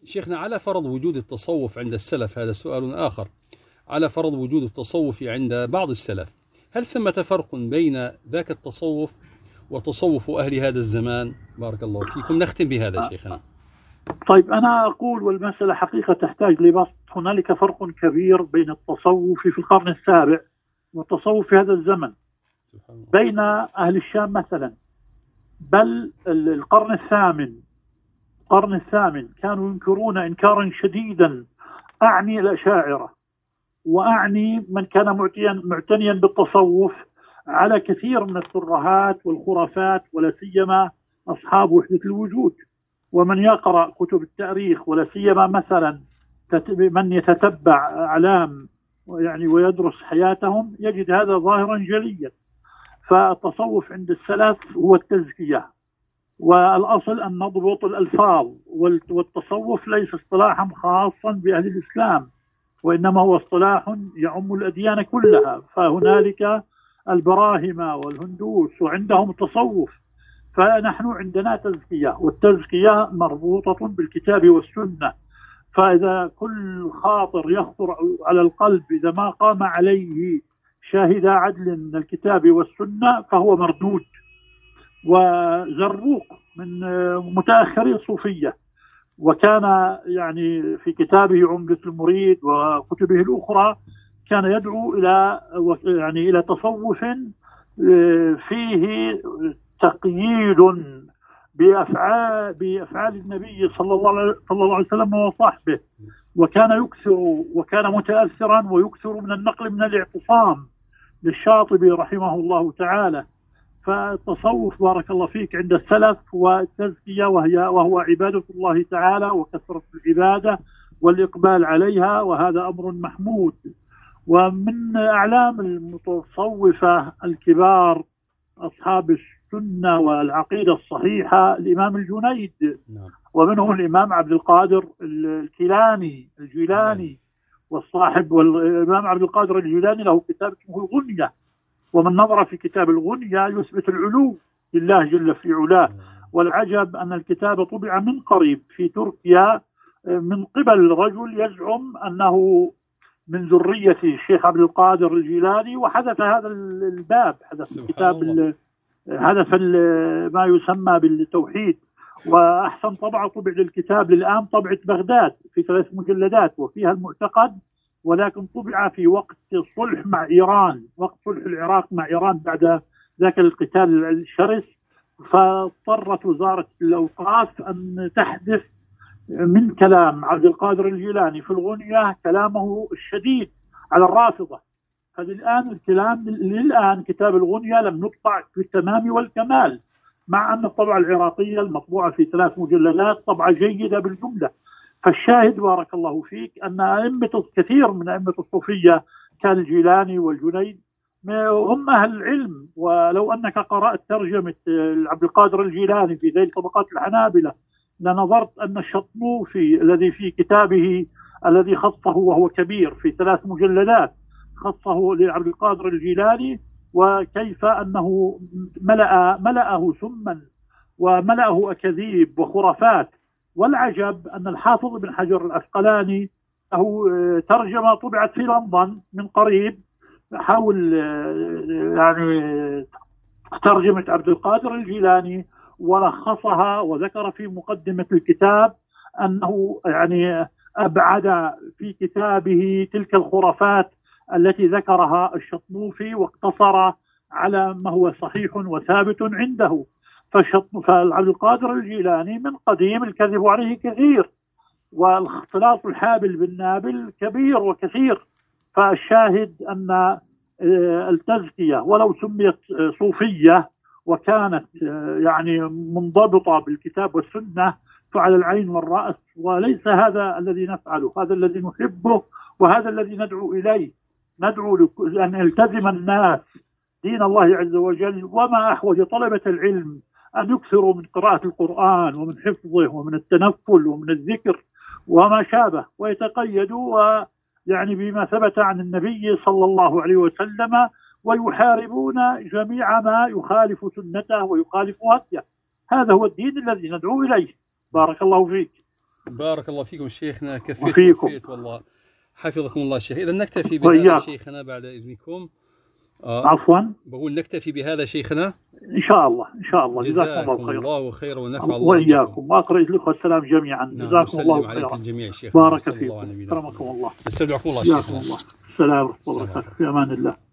شيخنا، على فرض وجود التصوف عند السلف، هذا سؤال آخر، على فرض وجود التصوف عند بعض السلف، هل ثمة فرق بين ذاك التصوف وتصوف أهل هذا الزمان؟ بارك الله فيكم. نختم بهذا شيخنا. طيب، أنا أقول والمسألة حقيقة تحتاج لبسط. هنالك فرق كبير بين التصوف في القرن السابع والتصوف في هذا الزمن. بين أهل الشام مثلا، بل القرن الثامن كانوا ينكرون إنكارا شديدا، أعني الأشاعرة وأعني من كان معتنيا بالتصوف، على كثير من الترهات والخرافات، ولا سيما أصحاب وحدة الوجود. ومن يقرأ كتب التاريخ، ولا سيما مثلا من يتتبع أعلام ويدرس حياتهم، يجد هذا ظاهرا جليا. فالتصوف عند السلف هو التزكية، والأصل أن نضبط الألفاظ، والتصوف ليس اصطلاحا خاصا بأهل الإسلام، وإنما هو اصطلاح يعم الأديان كلها. فهنالك البراهمة والهندوس وعندهم التصوف، فنحن عندنا تزكية، والتزكية مربوطة بالكتاب والسنة. فإذا كل خاطر يخطر على القلب إذا ما قام عليه شاهد عدل من الكتاب والسنة فهو مردود. وزروق من متأخري الصوفية، وكان في كتابه عمدة المريد وكتبه الأخرى كان يدعو إلى تصوف فيه تقييد بأفعال النبي صلى الله عليه وسلم وصحبه، وكان متأثرا ويكثر من النقل من الاعتصام للشاطبي رحمه الله تعالى. فالتصوف بارك الله فيك عند السلف هو التزكية، وهو عبادة الله تعالى وكثرة العبادة والإقبال عليها، وهذا أمر محمود. ومن أعلام المتصوفة الكبار أصحاب السنة والعقيدة الصحيحة الإمام الجنيد، ومنهم الإمام عبد القادر الجيلاني والإمام عبد القادر الجيلاني له كتاب اسمه الغنية، ومن نظر في كتاب الغنية يثبت العلو لله جل في علاه. والعجب أن الكتاب طبع من قريب في تركيا من قبل رجل يزعم أنه من ذرية الشيخ عبد القادر الجيلاني، وحدث هذا الباب، حدث الكتاب، حدث ما يسمى بالتوحيد. وأحسن طبعة طبع للكتاب للآن طبعة بغداد في 3 مجلدات وفيها المعتقد، ولكن طبع في وقت الصلح مع إيران، وقت صلح العراق مع إيران بعد ذاك القتال الشرس. فاضطرت وزارة الأوقاف أن تحذف من كلام عبد القادر الجيلاني في الغنية كلامه الشديد على الرافضة. للآن كتاب الغنية لم يطبع بالتمام والكمال، مع أن الطبعة العراقية المطبوعة في 3 مجلدات طبعة جيدة بالجملة. فالشاهد بارك الله فيك أن كثير من أئمة الصوفية كالجيلاني والجنيد هم أهل العلم. ولو أنك قرأت ترجمة عبد القادر الجيلاني في ذيل طبقات الحنابلة لنظرت أن الشطنوفي الذي في كتابه الذي خصه وهو كبير في 3 مجلدات خصه لعبد القادر الجيلاني، وكيف أنه ملأه سما وملأه أكاذيب وخرافات. والعجب أن الحافظ ابن حجر العسقلاني له ترجمة طبعت في لندن من قريب، حاول ترجمة عبد القادر الجيلاني ولخصها، وذكر في مقدمة الكتاب أنه أبعد في كتابه تلك الخرافات التي ذكرها الشطنوفي، واقتصر على ما هو صحيح وثابت عنده. فعبد القادر الجيلاني من قديم الكذب عليه كثير، والاختلاط الحابل بالنابل كبير وكثير. فالشاهد أن التزكية ولو سميت صوفية وكانت منضبطة بالكتاب والسنة فعلى العين والرأس، وليس هذا الذي نفعله، هذا الذي نحبه وهذا الذي ندعو إليه. ندعو أن يلتزم الناس دين الله عز وجل، وما أحوج طلبة العلم أن يكثروا من قراءة القرآن ومن حفظه ومن التنفل ومن الذكر وما شابه، ويتقيدوا بما ثبت عن النبي صلى الله عليه وسلم، ويحاربون جميع ما يخالف سنته ويخالف هديه. هذا هو الدين الذي ندعو إليه. بارك الله فيك. بارك الله فيكم شيخنا، كفيت وفيكم. وفيت والله، حفظكم الله شيخ. إذا نكتفي بهذا وإياكم. شيخنا بعد إذنكم. عفوا، بقول نكتفي بهذا شيخنا. إن شاء الله إن شاء الله. جزاكم جزاكم الله خيرا. الله خيرا ونفع الله بكم. وإياكم، وأقرأ لكم السلام جميعا. نعم، جزاكم نسلم الله عليكم خيرا. الجميع شيخ. بارك صلى الله على فيكم. نبينا كرمكم الله. نستودعكم الله حياكم شيخنا. الله. السلام ورحمة الله وبركاته. في أمان الله.